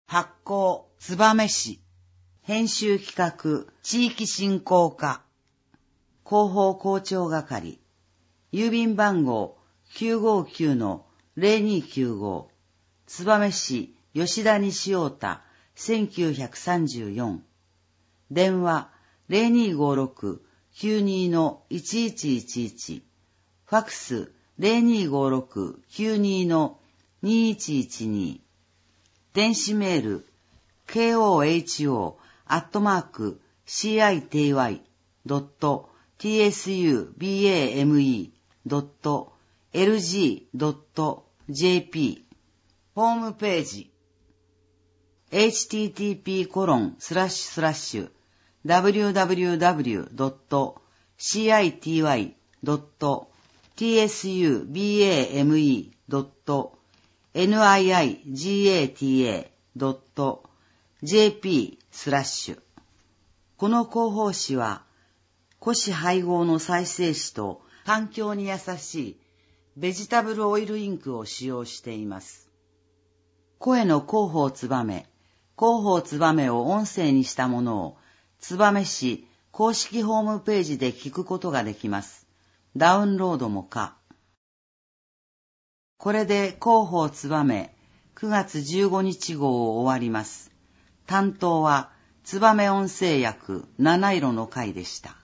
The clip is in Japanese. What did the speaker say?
発行、燕市。編集企画、地域振興課。広報広聴係。郵便番号 959-0295。燕市吉田西太田1934。電話 0256-92-1111。ファクス 0256-92-2112。電子メール koho@citybame.lg.jp。 ホームページ http://www.citybame.niigata.jp/。この広報誌は、古紙配合の再生紙と環境に優しいベジタブルオイルインクを使用しています。声の広報つばめを音声にしたものを燕市公式ホームページで聞くことができます。ダウンロードも可。これで広報つばめ9月15日号を終わります。担当は燕音声訳七色の会でした。